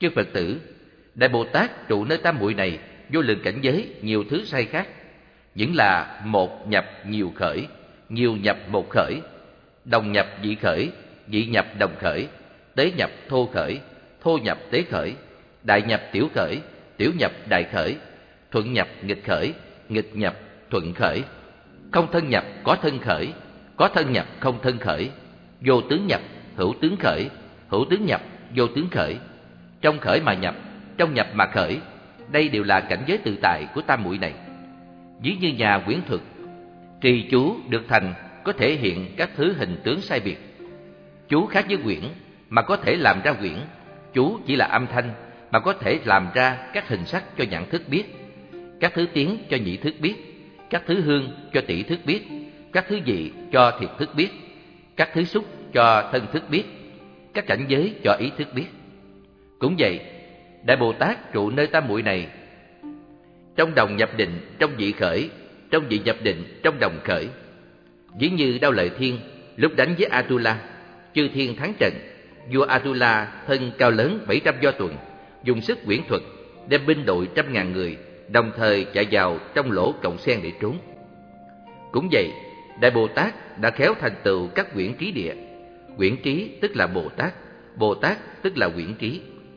Chư Phật tử, Đại Bồ Tát trụ nơi tam muội này vô lượng cảnh giới nhiều thứ sai khác, những là một nhập nhiều khởi, nhiều nhập một khởi, đồng nhập dị khởi, dị nhập đồng khởi, tế nhập thô khởi, thô nhập tế khởi, đại nhập tiểu khởi, tiểu nhập đại khởi, thuận nhập nghịch khởi, nghịch nhập thuận khởi, không thân nhập có thân khởi, có thân nhập không thân khởi, vô tướng nhập hữu tướng khởi, hữu tướng nhập vô tướng khởi, trong khởi mà nhập, trong nhập mà khởi. Đây đều là cảnh giới tự tại của tam muội này. Ví như nhà quyển thuật, trì chú được thành có thể hiện các thứ hình tướng sai biệt. Chú khác với quyển mà có thể làm ra quyển, chú chỉ là âm thanh mà có thể làm ra các hình sắc cho nhãn thức biết, các thứ tiếng cho nhĩ thức biết, các thứ hương cho tỷ thức biết, các thứ vị cho thiệt thức biết, các thứ xúc cho thân thức biết, các cảnh giới cho ý thức biết. Cũng vậy, Đại Bồ Tát trụ nơi tam muội này, trong đồng nhập định, trong vị khởi, trong vị nhập định, trong đồng khởi. Ví như Đao Lợi Thiên lúc đánh với Atula, chư thiên thắng trận, vua Atula thân cao lớn 700 do tuần, dùng sức quyển thuật, đem binh đội 100.000 người đồng thời chạy vào trong lỗ cọng sen để trốn. Cũng vậy, Đại Bồ Tát đã khéo thành tựu các quyển trí địa. Quyển trí tức là Bồ Tát, Bồ Tát tức là quyển trí.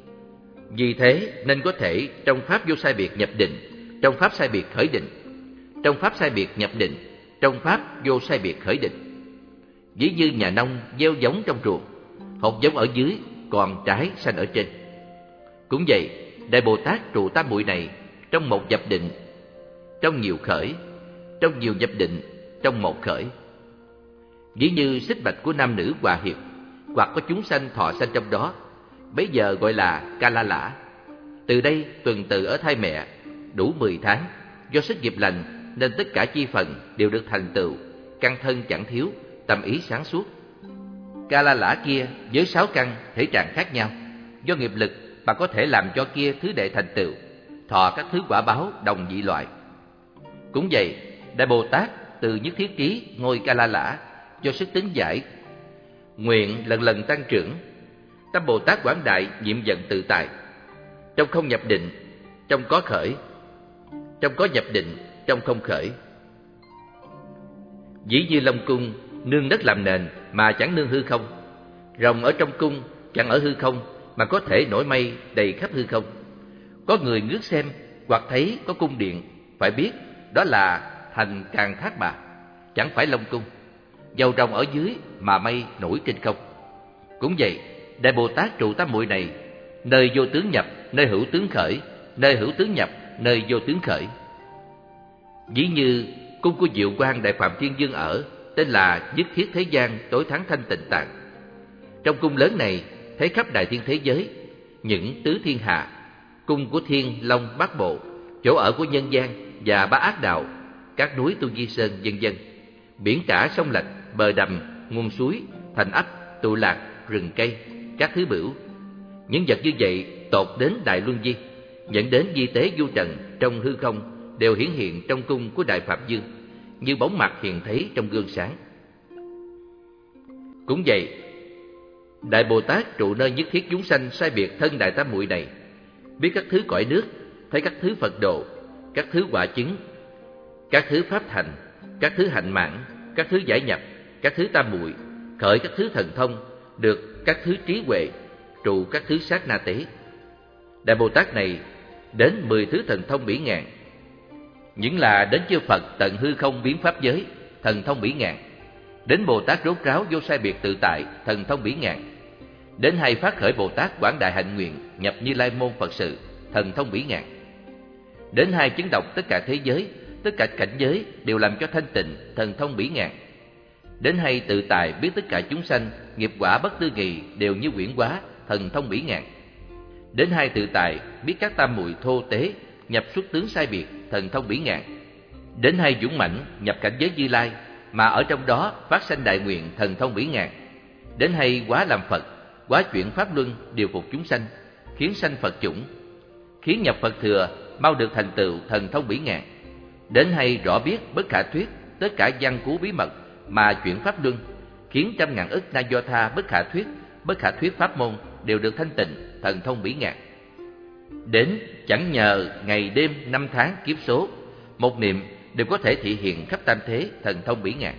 Vì thế nên có thể trong pháp vô sai biệt nhập định, trong pháp sai biệt khởi định, trong pháp sai biệt nhập định, trong pháp vô sai biệt khởi định. Ví như nhà nông gieo giống trong ruộng, hột giống ở dưới, còn trái xanh ở trên. Cũng vậy, Đại Bồ Tát trụ tam muội này trong một nhập định, trong nhiều khởi, trong nhiều nhập định, trong một khởi. Ví như xích bạch của nam nữ hòa hiệp, hoặc có chúng sanh thọ sanh trong đó, bấy giờ gọi là Ca La Lã. Từ đây tuần tự ở thai mẹ đủ 10 tháng, do sức nghiệp lành nên tất cả chi phần đều được thành tựu, căn thân chẳng thiếu, tâm ý sáng suốt. Ca La Lã kia với 6 căn thể trạng khác nhau, do nghiệp lực mà có thể làm cho kia thứ đệ thành tựu, thọ các thứ quả báo đồng dị loại. Cũng vậy, Đại Bồ Tát từ nhất thiết trí ngôi Ca La Lã, do sức tính giải, nguyện lần lần tăng trưởng. Tâm Bồ Tát quảng đại nhiệm vận tự tại, trong không nhập định, trong có khởi, trong có nhập định, trong không khởi. Ví như Long cung nương đất làm nền mà chẳng nương hư không, rồng ở trong cung chẳng ở hư không mà có thể nổi mây đầy khắp hư không. Có người ngước xem hoặc thấy có cung điện, phải biết đó là thành Càng Thác Bà, chẳng phải Long cung. Dầu rồng ở dưới mà mây nổi trên không. Cũng vậy, Đại Bồ Tát trụ tam muội này, nơi vô tướng nhập, nơi hữu tướng khởi, nơi hữu tướng nhập, nơi vô tướng khởi. Ví như cung của Diệu Quang Đại Phạm Thiên Vương ở, tên là Nhất Thiết Thế Gian Tối Thắng Thanh Tịnh Tạng. Trong cung lớn này thấy khắp đại thiên thế giới, những tứ thiên hạ, cung của Thiên Long Bát Bộ, chỗ ở của nhân gian và bá ác đạo, các núi Tu Di Sơn vân vân, biển cả sông lạch, bờ đầm, nguồn suối, thành ấp, tụ lạc, rừng cây, các thứ bửu. Những vật như vậy tột đến Đại Luân Vi, dẫn đến vi tế vô trần trong hư không, đều hiển hiện trong cung của Đại Phạm Dương, như bóng mặt hiện thấy trong gương sáng. Cũng vậy, Đại Bồ Tát trụ nơi nhất thiết chúng sanh sai biệt thân Đại Tam Muội này, biết các thứ cõi nước, thấy các thứ Phật độ, các thứ quả chứng, các thứ pháp thành, các thứ hạnh mãn, các thứ giải nhập, các thứ tam muội, khởi các thứ thần thông, được các thứ trí huệ, trụ các thứ sát na tế. Đại Bồ Tát này đến 10 thứ thần thông bỉ ngàn, những là đến chư Phật tận hư không biến pháp giới, thần thông bỉ ngàn. Đến Bồ Tát rốt ráo vô sai biệt tự tại, thần thông bỉ ngàn. Đến hay phát khởi Bồ Tát quảng đại hạnh nguyện, nhập Như Lai môn Phật sự, thần thông bỉ ngàn. Đến hay chứng độc tất cả thế giới, tất cả cảnh giới đều làm cho thanh tịnh, thần thông bỉ ngàn. Đến hay tự tại biết tất cả chúng sanh nghiệp quả bất tư nghì đều như quyển hóa, thần thông bỉ ngàn. Đến hay tự tại biết các tam muội thô tế nhập xuất tướng sai biệt, thần thông bỉ ngàn. Đến hay dũng mãnh nhập cảnh giới Như Lai mà ở trong đó phát sanh đại nguyện, thần thông bỉ ngàn. Đến hay hóa làm Phật, hóa chuyển pháp luân điều phục chúng sanh, khiến sanh Phật chủng, khiến nhập Phật thừa mau được thành tựu, thần thông bỉ ngàn. Đến hay rõ biết bất khả thuyết tất cả văn cú bí mật mà chuyển pháp luân, khiến 100.000 ức na do tha bất khả thuyết pháp môn đều được thanh tịnh, thần thông bỉ ngàn. Đến chẳng nhờ ngày đêm năm tháng kiếp số, một niệm đều có thể thị hiện khắp tam thế, thần thông bỉ ngạn.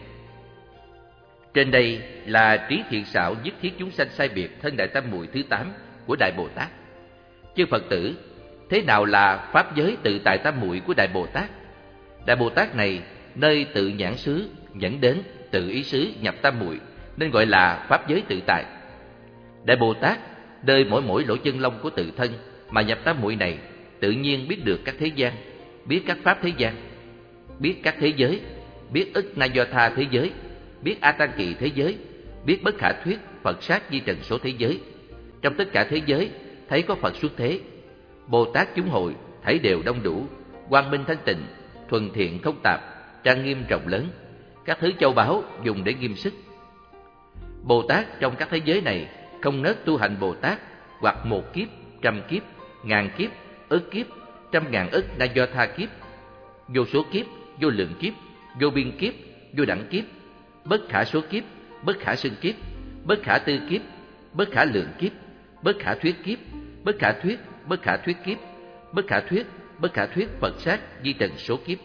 Trên đây là trí thiện xảo nhất thiết chúng sanh sai biệt thân Đại Tam Muội thứ 8 của Đại Bồ Tát. Chư Phật tử, thế nào là pháp giới tự tại tam muội của Đại Bồ Tát? Đại Bồ Tát này nơi tự nhãn xứ dẫn đến tự ý xứ nhập tam muội nên gọi là pháp giới tự tại. Đại Bồ Tát nơi mỗi lỗ chân lông của tự thân mà nhập tam muội này, tự nhiên biết được các thế gian, biết các pháp thế gian, biết các thế giới, biết ức na do tha thế giới, biết a tăng kỳ thế giới, biết bất khả thuyết Phật sát di trần số thế giới. Trong tất cả thế giới thấy có Phật xuất thế, Bồ Tát chúng hội thấy đều đông đủ, quang minh thanh tịnh, thuần thiện không tạp, trang nghiêm rộng lớn, các thứ châu báu dùng để nghiêm sức. Bồ Tát trong các thế giới này không ngớt tu hành Bồ Tát, hoặc một kiếp, trăm kiếp, ngàn kiếp, ức kiếp, trăm ngàn ức na do tha kiếp, vô số kiếp, vô lượng kiếp, vô biên kiếp, vô đẳng kiếp, bất khả số kiếp, bất khả xưng kiếp, bất khả tư kiếp, bất khả lượng kiếp, bất khả thuyết kiếp, bất khả thuyết, bất khả thuyết kiếp, bất khả thuyết Phật sát di trần số kiếp.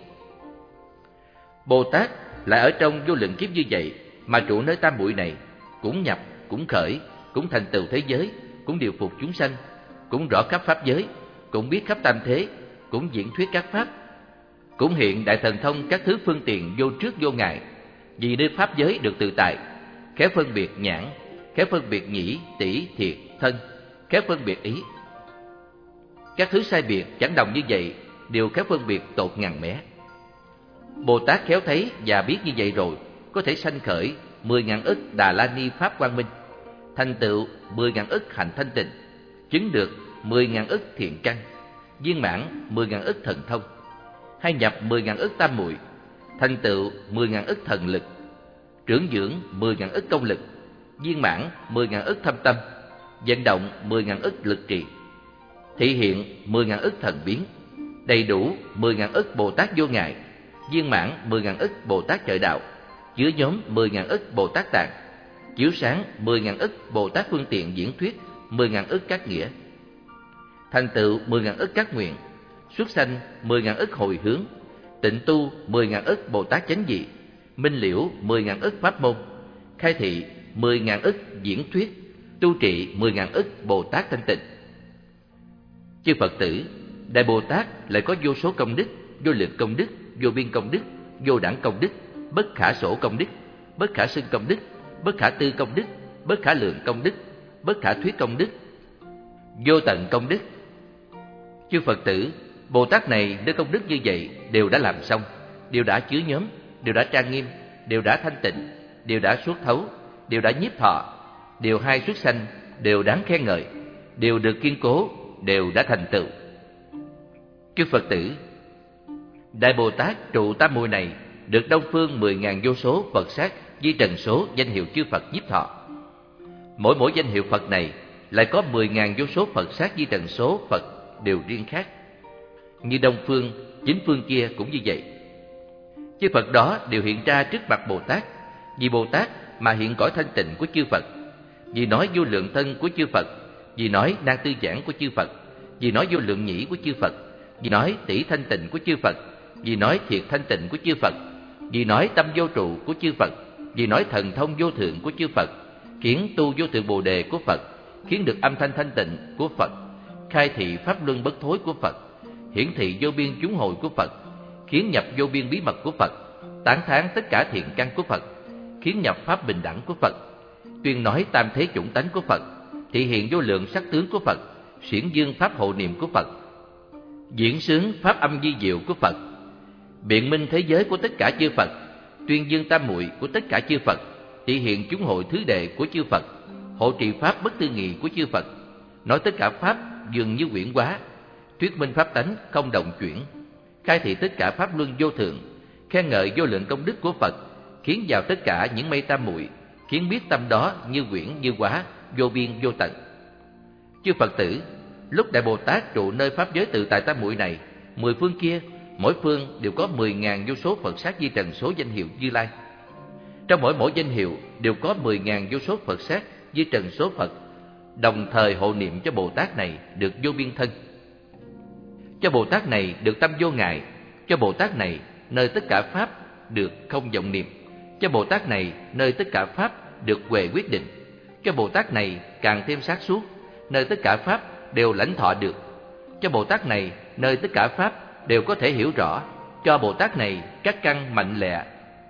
Bồ Tát lại ở trong vô lượng kiếp như vậy mà trụ nơi tam muội này, cũng nhập, cũng khởi, cũng thành tựu thế giới, cũng điều phục chúng sanh, cũng rõ khắp pháp giới, cũng biết khắp tam thế, cũng diễn thuyết các pháp, cũng hiện đại thần thông các thứ phương tiện vô trước vô ngại. Vì nơi pháp giới được tự tại, khéo phân biệt nhãn, khéo phân biệt nhĩ, tỷ, thiệt, thân, khéo phân biệt ý. Các thứ sai biệt chẳng đồng như vậy đều khéo phân biệt tột ngàn mé. Bồ Tát khéo thấy và biết như vậy rồi, có thể sanh khởi 10.000 ức Đà La Ni pháp quang minh, thành tựu 10.000 ức hạnh thanh tịnh, chứng được 10.000 ức thiện căn, viên mãn 10.000 ức thần thông, hay nhập 10.000 ức tam muội, thành tựu 10.000 ức thần lực, trưởng dưỡng 10.000 ức công lực, viên mãn 10.000 ức thâm tâm, vận động 10.000 ức lực trì, thị hiện 10.000 ức thần biến, đầy đủ 10.000 ức Bồ Tát vô ngại, viên mãn 10.000 ức Bồ Tát trợ đạo, chứa nhóm 10.000 ức Bồ Tát tạng, chiếu sáng 10.000 ức Bồ Tát phương tiện diễn thuyết 10.000 ức các nghĩa, thành tựu 10.000 ức các nguyện, xuất sanh 10.000 ức hồi hướng, tịnh tu 10.000 ức Bồ Tát chánh dị, minh liễu 10.000 ức pháp môn, khai thị 10.000 ức diễn thuyết, tu trị 10.000 ức Bồ Tát thanh tịnh. Chư Phật tử, Đại Bồ Tát lại có vô số công đức, vô lượng công đức, vô biên công đức, vô đẳng công đức, bất khả sổ công đức, bất khả xưng công đức, bất khả tư công đức, bất khả lượng công đức, bất khả thuyết công đức, vô tận công đức. Chư Phật tử, Bồ Tát này nơi công đức như vậy đều đã làm xong, đều đã chứa nhóm, đều đã trang nghiêm, đều đã thanh tịnh, đều đã suốt thấu, đều đã nhiếp thọ, đều hay xuất sanh, đều đáng khen ngợi, đều được kiên cố, đều đã thành tựu. Chư Phật tử, Đại Bồ Tát trụ tam muội này được đông phương 10.000 vô số Phật sát di trần số danh hiệu chư Phật nhiếp thọ. Mỗi danh hiệu Phật này lại có 10.000 vô số Phật sát di trần số Phật đều riêng khác. Như đông phương, chính phương kia cũng như vậy. Chư Phật đó đều hiện ra trước mặt Bồ Tát, vì Bồ Tát mà hiện cõi thanh tịnh của chư Phật, vì nói vô lượng thân của chư Phật, vì nói năng tư giảng của chư Phật, vì nói vô lượng nhĩ của chư Phật, vì nói tỷ thanh tịnh của chư Phật, vì nói thiệt thanh tịnh của chư Phật, vì nói tâm vô trụ của chư Phật, vì nói thần thông vô thượng của chư Phật, khiến tu vô thượng Bồ đề của Phật, khiến được âm thanh thanh tịnh của Phật, khai thị pháp luân bất thối của Phật, hiển thị vô biên chúng hồi của Phật, khiến nhập vô biên bí mật của Phật, tán thán tất cả thiện căn của Phật, khiến nhập pháp bình đẳng của Phật, tuyên nói tam thế chủng tánh của Phật, thị hiện vô lượng sắc tướng của Phật, xiển dương pháp hộ niệm của Phật, diễn xướng pháp âm di diệu của Phật, biện minh thế giới của tất cả chư Phật, tuyên dương tam muội của tất cả chư Phật, thị hiện chúng hội thứ đệ của chư Phật, hộ trì pháp bất tư nghị của chư Phật, nói tất cả pháp dường như quyển hóa, thuyết minh pháp tánh không động chuyển, khai thị tất cả pháp luân vô thượng, khen ngợi vô lượng công đức của Phật, khiến vào tất cả những mây tam muội, khiến biết tâm đó như quyển như hóa, vô biên vô tận. Chư Phật tử, lúc Đại Bồ Tát trụ nơi pháp giới tự tại tam muội này, 10 phương kia, mỗi phương đều có 10.000 vô số Phật sát di trần số danh hiệu Như Lai. Trong mỗi danh hiệu đều có 10.000 vô số Phật sát di trần số Phật, đồng thời hộ niệm cho Bồ Tát này được vô biên thân. cho Bồ Tát này được tâm vô ngại, cho Bồ Tát này nơi tất cả pháp được không vọng niệm, cho Bồ Tát này nơi tất cả pháp được huệ quyết định, cho Bồ Tát này càng thêm sáng suốt, nơi tất cả pháp đều lãnh thọ được, cho Bồ Tát này nơi tất cả pháp đều có thể hiểu rõ, cho Bồ Tát này các căn mạnh lẹ,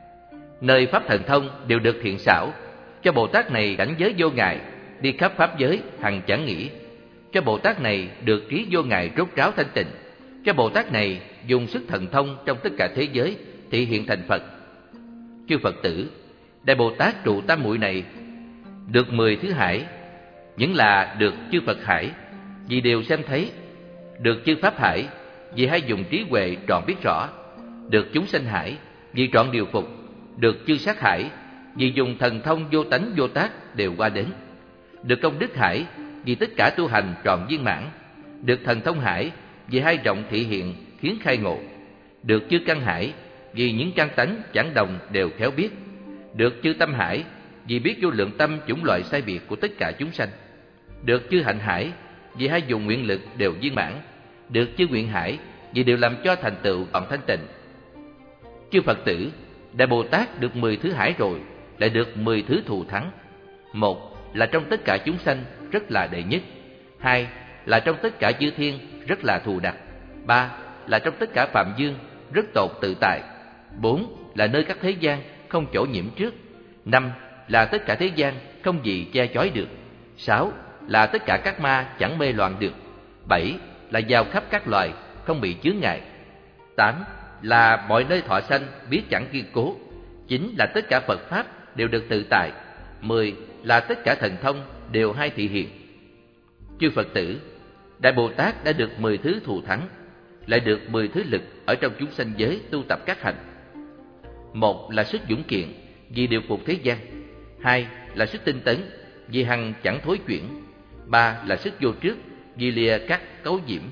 nơi pháp thần thông đều được thiện xảo, cho Bồ Tát này cảnh giới vô ngại, đi khắp pháp giới hằng chẳng nghỉ, cho Bồ Tát này được trí vô ngại rốt ráo thanh tịnh, cho Bồ Tát này dùng sức thần thông trong tất cả thế giới thị hiện thành Phật. Chư Phật tử, Đại Bồ Tát trụ tam muội này được 10 thứ hải, những là được chư Phật hải, vì đều xem thấy, được chư Pháp hải, vì hay dùng trí huệ trọn biết rõ, được chúng sanh hải, vì trọn điều phục, được chư sát hải, vì dùng thần thông vô tánh vô tác đều qua đến, được công đức hải, vì tất cả tu hành trọn viên mãn, được thần thông hải, vì hai rộng thị hiện khiến khai ngộ, được chư căn hải, vì những căn tánh chẳng đồng đều khéo biết, được chư tâm hải, vì biết vô lượng tâm chủng loại sai biệt của tất cả chúng sanh, được chư hạnh hải, vì hai dùng nguyện lực đều viên mãn, được chư nguyện hải, vì đều làm cho thành tựu còn thanh tịnh. Chư Phật tử, Đại Bồ Tát được 10 thứ hải rồi, lại được 10 thứ thù thắng. Một là trong tất cả chúng sanh rất là đệ nhất. Hai là trong tất cả chư thiên rất là thù đặc. Ba là trong tất cả phạm dương rất tột tự tại. Bốn là nơi các thế gian không chỗ nhiễm trước. Năm là tất cả thế gian không gì che chói được. Sáu là tất cả các ma chẳng mê loạn được. Bảy là vào khắp các loài không bị chướng ngại. Tám là mọi nơi thọ sanh biết chẳng kiên cố. Chín là tất cả Phật pháp đều được tự tại. 10 là tất cả thần thông đều hay thị hiện. Chư Phật tử, Đại Bồ Tát đã được 10 thứ thù thắng, lại được 10 thứ lực ở trong chúng sanh giới tu tập các hành. Một là sức dũng kiện, vì điều phục thế gian. Hai là sức tinh tấn, vì hằng chẳng thối chuyển. Ba là sức vô trước, vì lìa các cấu nhiễm.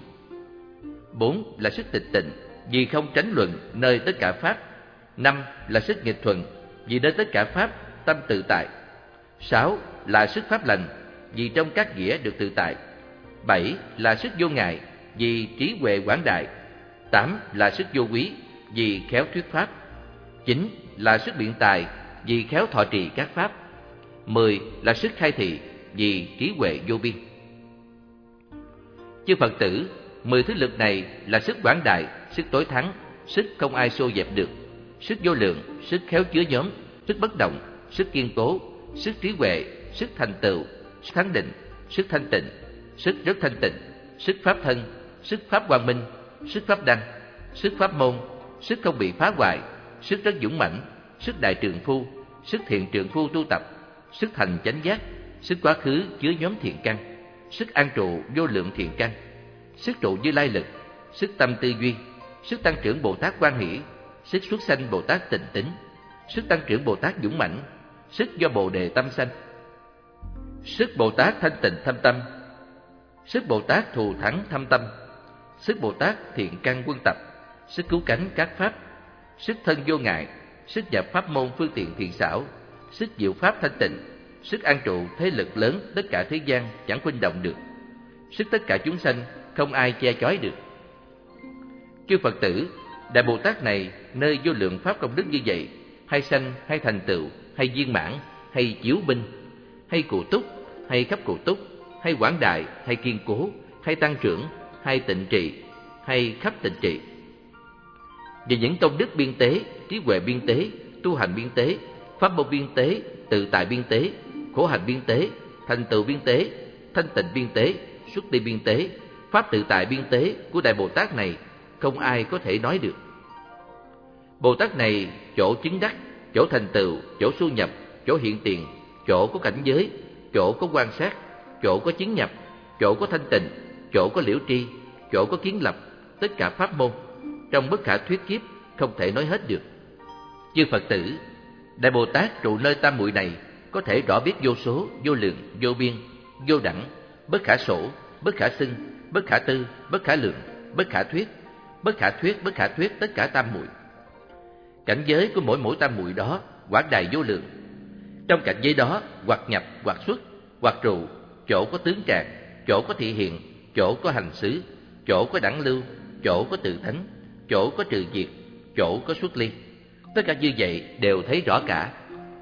Bốn là sức tịch tịnh, vì không tránh luận nơi tất cả pháp. Năm là sức nghịch thuận, vì nơi tất cả pháp tâm tự tại. Sáu là sức pháp lành, vì trong các nghĩa được tự tại. Bảy là sức vô ngại, vì trí huệ quảng đại. Tám là sức vô quý, vì khéo thuyết pháp. Chín là sức biện tài, vì khéo thọ trì các pháp. 10 là sức khai thị, vì trí huệ vô biên. Chư Phật tử, 10 thứ lực này là sức quảng đại, sức tối thắng, sức không ai xô dẹp được, sức vô lượng, sức khéo chứa nhóm, sức bất động, sức kiên cố, sức trí huệ, sức thành tựu, sức thắng định, sức thanh tịnh, sức rất thanh tịnh, sức pháp thân, sức pháp quang minh, sức pháp đăng, sức pháp môn, sức không bị phá hoại, sức rất dũng mãnh, sức đại trượng phu, sức thiện trượng phu tu tập, sức thành chánh giác, sức quá khứ chứa nhóm thiện căn, sức an trụ vô lượng thiện căn, sức trụ Như Lai lực, sức tâm tư duy, sức tăng trưởng Bồ Tát quan hỷ, sức xuất sanh Bồ Tát tịnh tín, sức tăng trưởng Bồ Tát dũng mãnh, sức do Bồ đề tâm sanh, sức Bồ Tát thanh tịnh thâm tâm, sức Bồ Tát thù thắng thâm tâm, sức Bồ Tát thiện căn quân tập, sức cứu cánh các pháp, sức thân vô ngại, sức nhập pháp môn phương tiện thiện xảo, sức diệu pháp thanh tịnh, sức an trụ thế lực lớn tất cả thế gian chẳng khuynh động được, sức tất cả chúng sanh không ai che chói được. Chư Phật tử, Đại Bồ Tát này nơi vô lượng pháp công đức như vậy, hay sanh, hay thành tựu, hay viên mãn, hay chiếu binh, hay cụ túc, hay khắp cụ túc, hay quảng đại, hay kiên cố, hay tăng trưởng, hay tịnh trị, hay khắp tịnh trị. Về những công đức biên tế, trí huệ biên tế, tu hành biên tế, pháp môn biên tế, tự tại biên tế, khổ hạnh biên tế, thành tựu biên tế, thanh tịnh biên tế, xuất đi biên tế, pháp tự tại biên tế của Đại Bồ Tát này không ai có thể nói được. Bồ Tát này chỗ chứng đắc, chỗ thành tựu, chỗ su nhập, chỗ hiện tiền, chỗ có cảnh giới, chỗ có quan sát, chỗ có chứng nhập, chỗ có thanh tịnh, chỗ có liễu tri, chỗ có kiến lập, tất cả pháp môn trong bất khả thuyết kiếp không thể nói hết được. Chư Phật tử, Đại Bồ Tát trụ nơi tam muội này có thể rõ biết vô số, vô lượng, vô biên, vô đẳng, bất khả sổ, bất khả xưng, bất khả tư, bất khả lượng, bất khả thuyết, bất khả thuyết tất cả tam muội. Cảnh giới của mỗi tam muội đó quảng đại vô lượng. Trong cảnh giới đó, hoặc nhập, hoặc xuất, hoặc trụ, chỗ có tướng trạng, chỗ có thị hiện, chỗ có hành xứ, chỗ có đẳng lưu, chỗ có tự tánh, chỗ có trừ diệt, chỗ có xuất ly. Tất cả như vậy đều thấy rõ cả.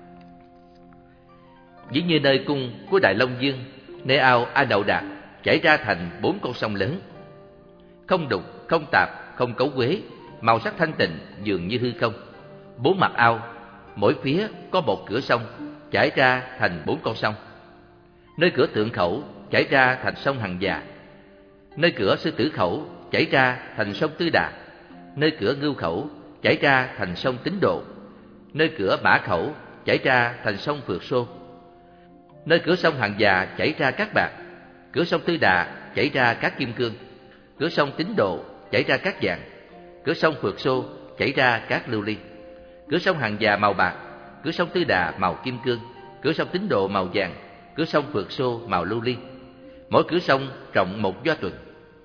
Ví như nơi cung của Đại Long Dương, nơi ao A Đậu Đạt chảy ra thành 4 con sông lớn, không đục, không tạp, không cấu quế, màu sắc thanh tịnh dường như hư không. 4 mặt ao, mỗi phía có một cửa sông chảy ra thành 4 con sông. Nơi cửa Tượng Khẩu chảy ra thành sông Hằng Già, nơi cửa Sư Tử Khẩu chảy ra thành sông Tư Đà, nơi cửa Ngưu Khẩu chảy ra thành sông Tín Độ, nơi cửa Mã Khẩu chảy ra thành sông Phượt Xô, nơi cửa sông Hằng Già chảy ra Cát Bạc, cửa sông Tư Đà chảy ra Cát Kim Cương, cửa sông Tín Độ chảy ra Cát Vàng, cửa sông Phượt Xô chảy ra Cát Lưu Ly, cửa sông Hằng Già màu bạc, cửa sông Tư Đà màu kim cương, cửa sông Tín Độ màu vàng, cửa sông Phượt Xô màu lưu ly. Mỗi cửa sông rộng 1 do tuần.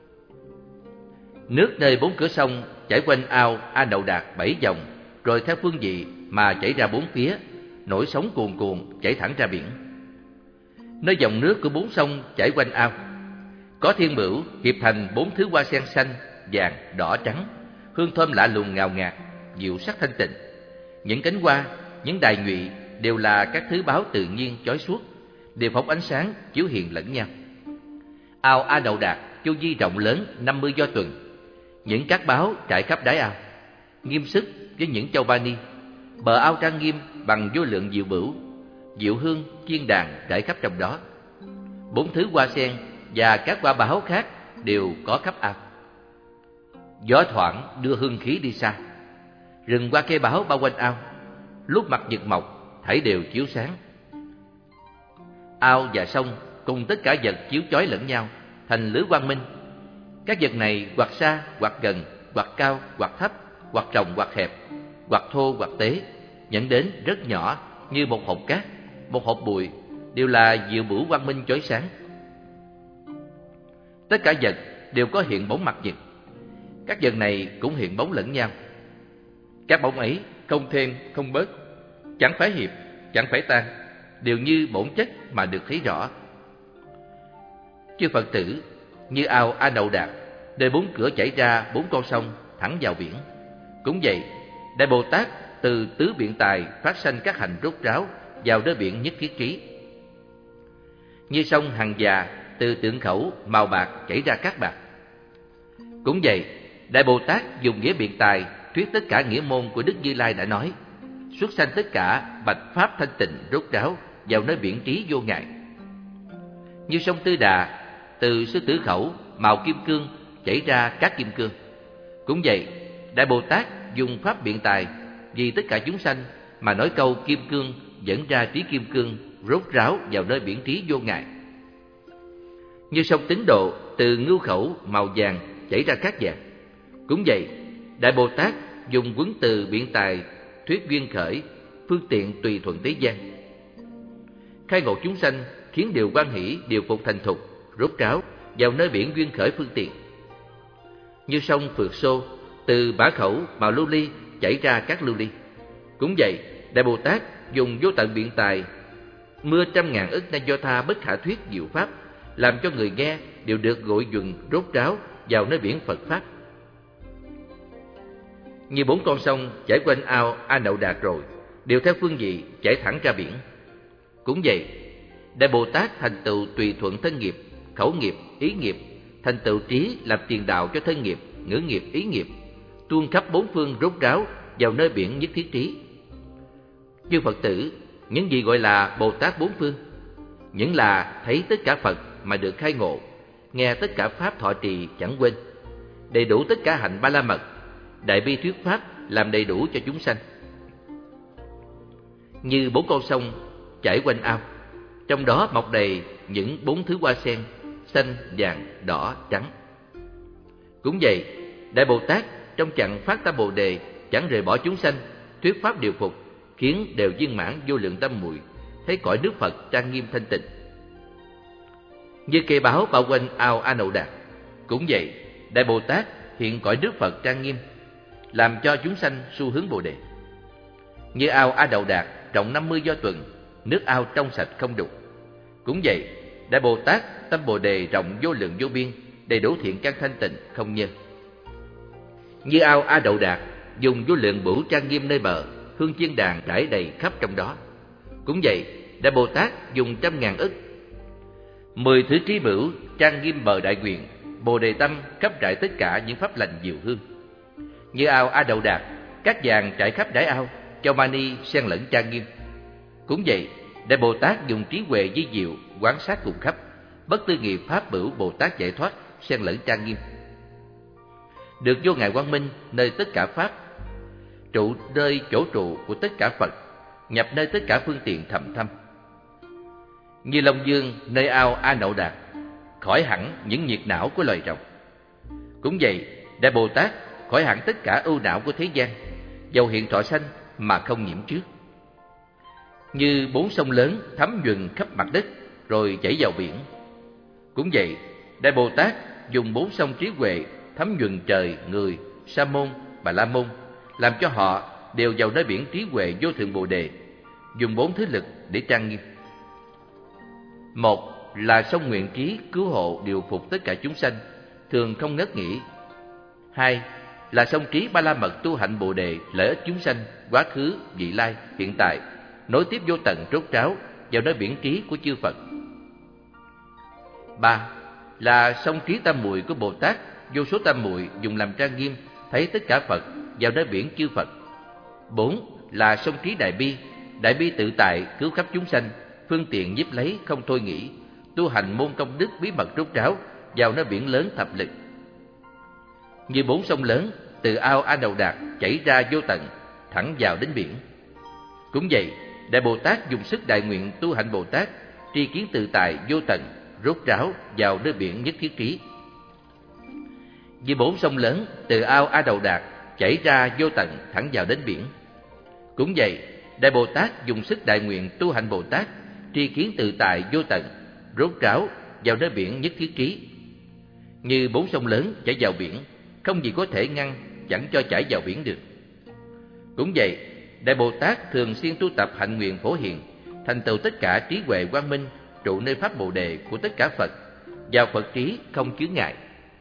Nước nơi 4 cửa sông chảy quanh ao A Đậu Đạt 7 vòng, rồi theo phương vị mà chảy ra 4 phía, nổi sóng cuồn cuộn chảy thẳng ra biển. Nơi dòng nước của 4 sông chảy quanh ao, có thiên bửu hiệp thành 4 thứ hoa sen xanh, vàng, đỏ, trắng, hương thơm lạ lùng ngào ngạt, dịu sắc thanh tịnh. Những cánh hoa, những đài nhụy đều là các thứ báo tự nhiên chói suốt, đều phóng ánh sáng chiếu hiện lẫn nhau. Ao A Đậu Đạt chu vi rộng lớn 50 do tuần, những cát báo trải khắp đáy ao, nghiêm sức với những châu ba ni. Bờ ao trang nghiêm bằng vô lượng diệu bửu, diệu hương, chiên đàn trải khắp trong đó. 4 thứ hoa sen và các hoa báo khác đều có khắp ao. Gió thoảng đưa hương khí đi xa. Rừng hoa cây báo bao quanh ao, lúc mặt nhật mọc thảy đều chiếu sáng. Ao và sông cùng tất cả vật chiếu chói lẫn nhau thành lưới quang minh. Các vật này hoặc xa hoặc gần, hoặc cao hoặc thấp, hoặc rộng hoặc hẹp, hoặc thô hoặc tế, nhận đến rất nhỏ như một hột cát, một hột bụi, đều là diệu bửu quang minh chói sáng. Tất cả vật đều có hiện bóng mặt nhật. Các vật này cũng hiện bóng lẫn nhau. Các bóng ấy không thêm không bớt, chẳng phải hiệp, chẳng phải tan, đều như bổn chất mà được thấy rõ. Chư Phật tử, như ao A Đậu Đạt, nơi 4 cửa chảy ra 4 con sông thẳng vào biển. Cũng vậy, Đại Bồ Tát từ tứ biện tài phát sanh các hành rốt ráo vào nơi biển nhất thiết trí. Như sông Hằng Già từ Tượng Khẩu màu bạc chảy ra Cát Bạc. Cũng vậy, Đại Bồ Tát dùng nghĩa biện tài thuyết tất cả nghĩa môn của Đức Như Lai đã nói, xuất sanh tất cả bạch pháp thanh tịnh rốt ráo vào nơi biển trí vô ngại. Như sông Tư Đà từ Sư Tử Khẩu màu kim cương chảy ra Cát Kim Cương. Cũng vậy, Đại Bồ Tát dùng pháp biện tài vì tất cả chúng sanh mà nói câu kim cương dẫn ra trí kim cương rốt ráo vào nơi biển trí vô ngại. Như sông Tín Độ từ Ngưu Khẩu màu vàng chảy ra Cát Vàng. Cũng vậy, Đại Bồ Tát dùng quấn từ biện tài thuyết duyên khởi, phương tiện tùy thuận thế gian, khai ngộ chúng sanh, khiến điều quan hỷ, điều phục thành thục, rốt ráo vào nơi biển duyên khởi phương tiện. Như sông Phượt Xô từ Bả Khẩu màu lưu ly chảy ra các lưu ly. Cũng vậy, Đại Bồ Tát dùng vô tận biện tài mưa trăm ngàn ức na do tha bất khả thuyết diệu pháp, làm cho người nghe đều được gội nhuần rốt ráo vào nơi biển Phật pháp. Như 4 con sông chảy quanh ao A Đậu Đạt rồi, đều theo phương vị chảy thẳng ra biển. Cũng vậy, Đại Bồ Tát thành tựu tùy thuận thân nghiệp, khẩu nghiệp, ý nghiệp, thành tựu trí làm tiền đạo cho thân nghiệp, ngữ nghiệp, ý nghiệp, tuôn khắp 4 phương rốt ráo vào nơi biển nhất thiết trí. Chư Phật tử, những gì gọi là Bồ Tát 4 phương? Những là thấy tất cả Phật mà được khai ngộ, nghe tất cả pháp thọ trì chẳng quên, đầy đủ tất cả hạnh Ba La Mật, đại bi thuyết pháp làm đầy đủ cho chúng sanh. Như 4 con sông chảy quanh ao, trong đó mọc đầy những 4 thứ hoa sen xanh, vàng, đỏ, trắng. Cũng vậy, Đại Bồ Tát trong chặng phát tâm Bồ đề chẳng rời bỏ chúng sanh, thuyết pháp điều phục, khiến đều viên mãn vô lượng tâm muội, thấy cõi nước Phật trang nghiêm thanh tịnh. Như cây báo bao quanh ao A Đậu Đạt, cũng vậy, Đại Bồ Tát hiện cõi nước Phật trang nghiêm, làm cho chúng sanh xu hướng Bồ đề. Như ao A Đậu Đạt rộng 50 do tuần, nước ao trong sạch không đục. Cũng vậy, Đại Bồ Tát tâm Bồ đề rộng vô lượng vô biên, đầy đủ thiện căn thanh tịnh không nhân. Như ao A Đậu Đạt dùng vô lượng bửu trang nghiêm nơi bờ, hương chiên đàn trải đầy khắp trong đó. Cũng vậy, Đại Bồ Tát dùng 100.000 ức, 10 thứ trí bửu trang nghiêm bờ đại nguyện, Bồ Đề tâm khắp trải tất cả những pháp lành diệu hương. Như ao A Đậu Đạt, cát vàng trải khắp đáy ao, châu mani xen lẫn trang nghiêm. Cũng vậy, Đại Bồ Tát dùng trí huệ vi diệu quán sát cùng khắp, bất tư nghị pháp bửu Bồ Tát giải thoát xen lẫn trang nghiêm. Được vô ngại quang minh nơi tất cả pháp, trụ nơi chỗ trụ của tất cả Phật, nhập nơi tất cả phương tiện thầm thâm. Như Long Dương nơi ao A Nậu Đạt, khỏi hẳn những nhiệt não của loài rồng. Cũng vậy, Đại Bồ Tát khỏi hẳn tất cả ưu não của thế gian, dầu hiện thọ sanh mà không nhiễm trước. Như 4 sông lớn thấm nhuần khắp mặt đất rồi chảy vào biển. Cũng vậy, Đại Bồ Tát dùng 4 sông trí huệ thấm nhuần trời, người, Sa môn, Bà La môn, làm cho họ đều vào nơi biển trí huệ vô thượng Bồ Đề, dùng 4 thứ lực để trang nghiêm. Một là sông nguyện trí cứu hộ điều phục tất cả chúng sanh, thường không ngớt nghỉ. Hai là sông trí Ba La mật tu hạnh Bồ Đề, lợi ích chúng sanh, quá khứ, vị lai, hiện tại, nối tiếp vô tận rốt ráo vào nơi biển trí của chư Phật. Ba là sông trí tam muội của Bồ Tát, vô số tam muội dùng làm trang nghiêm, thấy tất cả Phật vào nơi biển chư Phật. Bốn là sông trí đại bi tự tại cứu khắp chúng sanh, phương tiện nhiếp lấy không thôi nghĩ, tu hành môn công đức bí mật rốt ráo vào nơi biển lớn thập lực. Như 4 sông lớn từ ao A Đậu Đạt chảy ra vô tận, thẳng vào đến biển. Cũng vậy, Đại Bồ Tát dùng sức đại nguyện tu hạnh Bồ Tát, tri kiến tự tại vô tận, rốt ráo vào nơi biển nhất thiết trí. Như 4 sông lớn từ ao A Đậu Đạt chảy ra vô tận, thẳng vào đến biển. Cũng vậy, Đại Bồ Tát dùng sức đại nguyện tu hạnh Bồ Tát, tri kiến tự tại vô tận, rốt ráo vào nơi biển nhất thiết trí. Như 4 sông lớn chảy vào biển, không gì có thể ngăn, chẳng cho chảy vào biển được. Cũng vậy, Đại Bồ Tát thường xuyên tu tập hạnh nguyện phổ hiền, thành tựu tất cả trí huệ quang minh, trụ nơi pháp Bồ Đề của tất cả Phật, vào Phật trí không chướng ngại.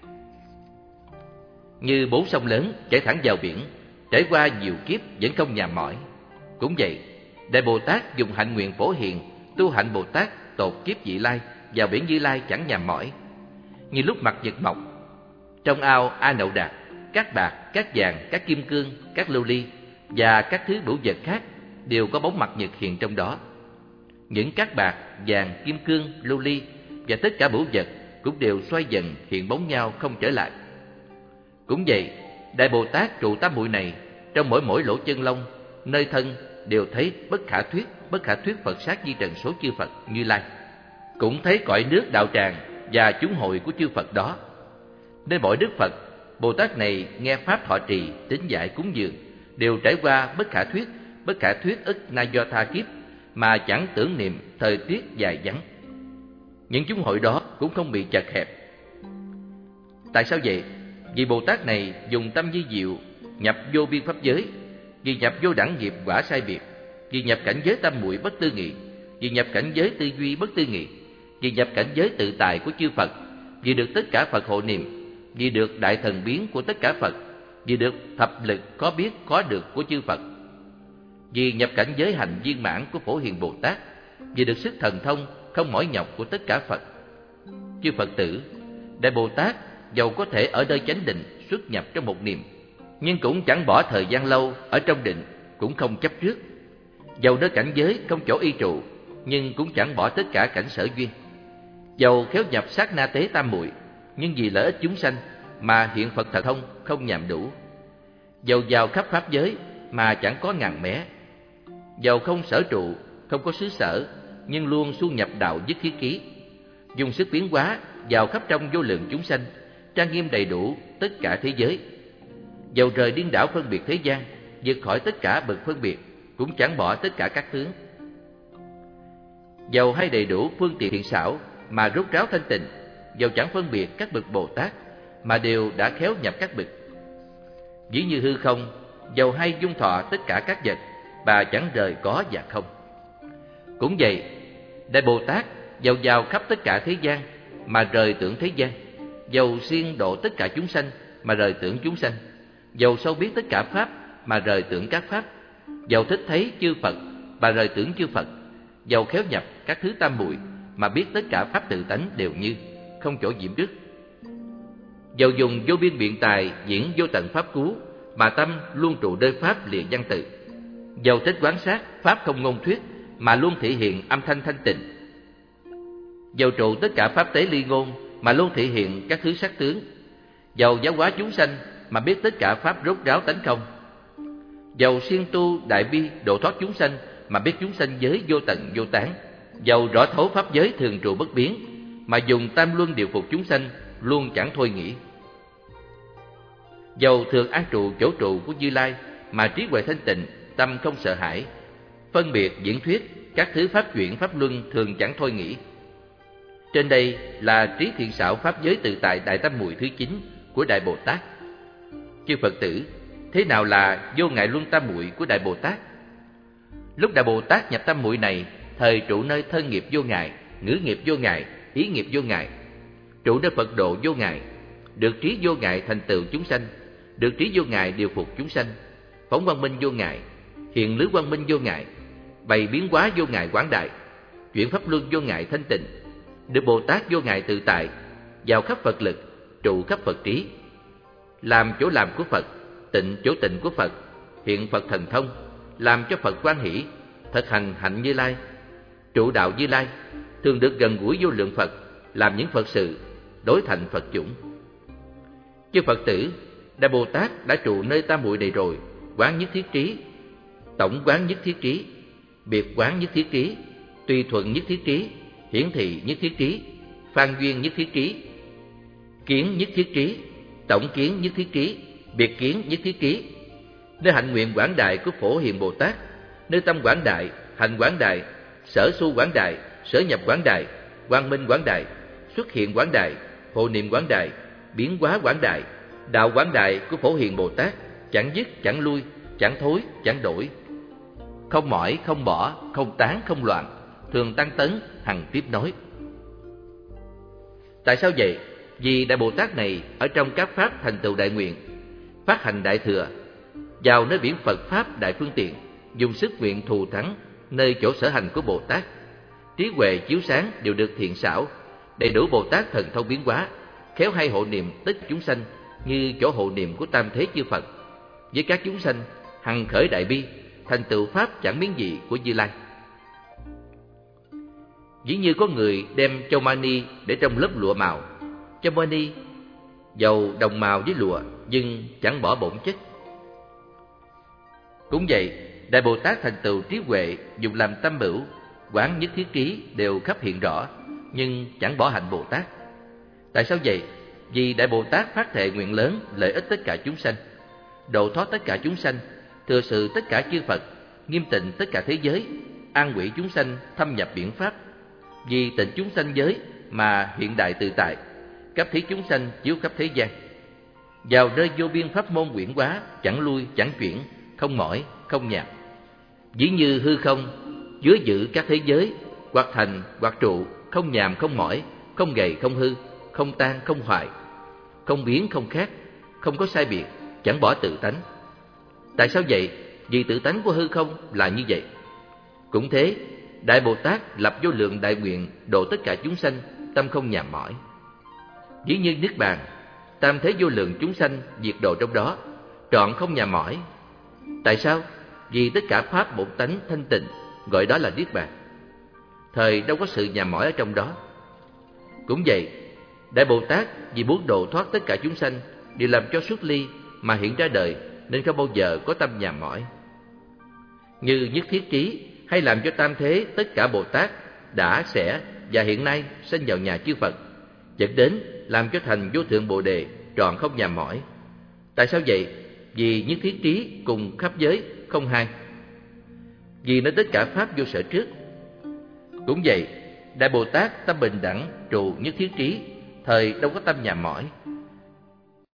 Như 4 sông lớn chảy thẳng vào biển, trải qua nhiều kiếp vẫn không nhàm mỏi. Cũng vậy, Đại Bồ Tát dùng hạnh nguyện phổ hiền, tu hạnh Bồ Tát tột kiếp vị lai, vào biển Như Lai chẳng nhàm mỏi. Như lúc mặt nhật mọc, trong ao A Nậu Đạt, các bạc, các vàng, các kim cương, các lưu ly và các thứ bửu vật khác đều có bóng mặt nhật hiện trong đó. Những các bạc, vàng, kim cương, lưu ly và tất cả bửu vật cũng đều xoay dần hiện bóng nhau không trở lại. Cũng vậy, Đại Bồ Tát trụ tam muội này, trong mỗi lỗ chân lông, nơi thân đều thấy bất khả thuyết Phật sát di trần số chư Phật Như Lai, cũng thấy cõi nước đạo tràng và chúng hội của chư Phật đó. Nơi mỗi đức Phật, Bồ Tát này nghe pháp thọ trì, tín giải cúng dường, đều trải qua bất khả thuyết ức na do tha kiếp mà chẳng tưởng niệm thời tiết dài vắng. Những chúng hội đó cũng không bị chật hẹp. Tại sao vậy? Vì Bồ Tát này dùng tâm vi diệu nhập vô biên pháp giới, vì nhập vô đẳng nghiệp quả sai biệt, vì nhập cảnh giới tam muội bất tư nghị, vì nhập cảnh giới tư duy bất tư nghị, vì nhập cảnh giới tự tại của chư Phật, vì được tất cả Phật hộ niệm, vì được đại thần biến của tất cả Phật, vì được thập lực có biết có được của chư Phật, vì nhập cảnh giới hành viên mãn của Phổ Hiền Bồ Tát, vì được sức thần thông không mỏi nhọc của tất cả Phật. Chư Phật tử, Đại Bồ Tát dầu có thể ở nơi chánh định xuất nhập trong một niệm, nhưng cũng chẳng bỏ thời gian lâu ở trong định, cũng không chấp trước. Dầu nơi cảnh giới không chỗ y trụ, nhưng cũng chẳng bỏ tất cả cảnh sở duyên. Dầu khéo nhập sát na tế tam muội, nhưng vì lợi ích chúng sanh mà hiện Phật thần thông không nhàm đủ. Dầu vào khắp pháp giới mà chẳng có ngàn mé. Dầu không sở trụ, không có xứ sở, nhưng luôn xuân nhập đạo nhất thiết ký, dùng sức biến hóa vào khắp trong vô lượng chúng sanh, trang nghiêm đầy đủ tất cả thế giới. Dầu rời điên đảo phân biệt thế gian, vượt khỏi tất cả bậc phân biệt, cũng chẳng bỏ tất cả các tướng. Dầu hay đầy đủ phương tiện thiện xảo mà rốt ráo thanh tịnh, dầu chẳng phân biệt các bậc Bồ Tát mà đều đã khéo nhập các bậc. Ví như hư không, dầu hay dung thọ tất cả các vật mà chẳng rời có và không. Cũng vậy, Đại Bồ Tát dầu vào khắp tất cả thế gian mà rời tưởng thế gian, dầu siêng độ tất cả chúng sanh mà rời tưởng chúng sanh, Dầu sâu biết tất cả pháp mà rời tưởng các pháp, dầu thích thấy chư Phật mà rời tưởng chư Phật, dầu khéo nhập các thứ tam muội mà biết tất cả pháp tự tánh đều như, không chỗ nhiễm đức. Dầu dùng vô biên biện tài diễn vô tận pháp cú mà tâm luôn trụ nơi pháp lìa văn tự, dầu thích quán sát pháp không ngôn thuyết mà luôn thể hiện âm thanh thanh tịnh, dầu trụ tất cả pháp tế ly ngôn mà luôn thể hiện các thứ sắc tướng, dầu giáo hóa chúng sanh mà biết tất cả pháp rốt ráo tánh không, dầu siêng tu đại bi độ thoát chúng sanh mà biết chúng sanh giới vô tận vô tán, dầu rõ thấu pháp giới thường trụ bất biến mà dùng tam luân điều phục chúng sanh luôn chẳng thôi nghĩ, dầu thường an trụ chỗ trụ của Như Lai mà trí huệ thanh tịnh, tâm không sợ hãi, phân biệt diễn thuyết các thứ pháp chuyển pháp luân thường chẳng thôi nghĩ. Trên đây là trí thiện xảo pháp giới tự tại đại tam muội thứ 9 của Đại Bồ Tát. Chư Phật tử, thế nào là vô ngại luân tam muội của Đại Bồ Tát? Lúc Đại Bồ Tát nhập tam muội này, thời trụ nơi thân nghiệp vô ngại, ngữ nghiệp vô ngại, ý nghiệp vô ngại, trụ nơi Phật độ vô ngại, được trí vô ngại thành tựu chúng sanh, được trí vô ngại điều phục chúng sanh, phóng quang minh vô ngại, hiện lưới quang minh vô ngại, bày biến hóa vô ngại quảng đại, chuyển pháp luân vô ngại thanh tịnh, được Bồ Tát vô ngại tự tại, vào khắp Phật lực, trụ khắp Phật trí, làm chỗ làm của Phật, tịnh chỗ tịnh của Phật, hiện Phật thần thông, làm cho Phật quan hỷ, thực hành hạnh Như Lai, trụ đạo Như Lai, thường được gần gũi vô lượng Phật, làm những Phật sự, đối thành Phật chủng. Chư Phật tử, Đại Bồ Tát đã trụ nơi tam muội này rồi, quán nhất thiết trí, tổng quán nhất thiết trí, biệt quán nhất thiết trí, tùy thuận nhất thiết trí, hiển thị nhất thiết trí, phan duyên nhất thiết trí, kiến nhất thiết trí, tổng kiến nhất thiết trí, biệt kiến nhất thiết trí. Nơi hạnh nguyện quảng đại của Phổ Hiền Bồ Tát, nơi tâm quảng đại, hành quảng đại, sở su quảng đại, sở nhập quảng đại, quang minh quảng đại, xuất hiện quảng đại, hộ niệm quảng đại, biến hóa quảng đại, đạo quảng đại của Phổ Hiền Bồ Tát, chẳng dứt chẳng lui, chẳng thối chẳng đổi, không mỏi không bỏ, không tán không loạn, thường tăng tấn, hằng tiếp nối. Tại sao vậy? Vì Đại Bồ Tát này ở trong các pháp thành tựu đại nguyện, phát hành đại thừa, vào nơi biển Phật pháp đại phương tiện, dùng sức nguyện thù thắng nơi chỗ sở hành của Bồ Tát, trí huệ chiếu sáng đều được thiện xảo, đầy đủ Bồ Tát thần thông biến hóa, khéo hay hộ niệm tất chúng sanh như chỗ hộ niệm của tam thế chư Phật, với các chúng sanh hằng khởi đại bi, thành tựu pháp chẳng biến dị của Như Lai. Dĩ như có người đem châu mani để trong lớp lụa màu, châu mani dầu đồng màu với lụa nhưng chẳng bỏ bổn chất. Cũng vậy, Đại Bồ Tát thành tựu trí huệ dùng làm tâm bửu, quán nhất thiết trí đều khắp hiện rõ, nhưng chẳng bỏ hạnh Bồ Tát. Tại sao vậy? Vì Đại Bồ Tát phát thệ nguyện lớn lợi ích tất cả chúng sanh, độ thoát tất cả chúng sanh, thừa sự tất cả chư Phật, nghiêm tịnh tất cả thế giới, an quỷ chúng sanh thâm nhập biển pháp. Vì tịnh chúng sanh giới mà hiện đại tự tại, cấp thí chúng sanh chiếu khắp thế gian. Vào nơi vô biên pháp môn quyển hóa, chẳng lui chẳng chuyển, không mỏi không nhạt. Dĩ như hư không chứa giữ các thế giới, hoặc thành hoặc trụ, không nhàm không mỏi, không gầy không hư, không tan không hoại, không biến không khác, không có sai biệt, chẳng bỏ tự tánh. Tại sao vậy? Vì tự tánh của hư không là như vậy. Cũng thế, Đại Bồ Tát lập vô lượng đại nguyện độ tất cả chúng sanh, tâm không nhàm mỏi. Dĩ như niết bàn, tam thế vô lượng chúng sanh diệt độ trong đó, trọn không nhàm mỏi. Tại sao? Vì tất cả pháp bổn tánh thanh tịnh, gọi đó là niết bàn. Thời đâu có sự nhàm mỏi ở trong đó. Cũng vậy, Đại Bồ Tát vì muốn độ thoát tất cả chúng sanh, đều làm cho xuất ly mà hiện ra đời, nên không bao giờ có tâm nhàm mỏi. Như nhất thiết trí hay làm cho tam thế tất cả Bồ Tát đã, sẽ và hiện nay sinh vào nhà chư Phật, dẫn đến làm cho thành vô thượng Bồ Đề, trọn không nhàm mỏi. Tại sao vậy? Vì nhất thiết trí cùng khắp giới không hai. Vì nó tất cả pháp vô sở trước. Cũng vậy, Đại Bồ Tát tâm bình đẳng trụ nhất thiết trí, thời đâu có tâm nhàm mỏi.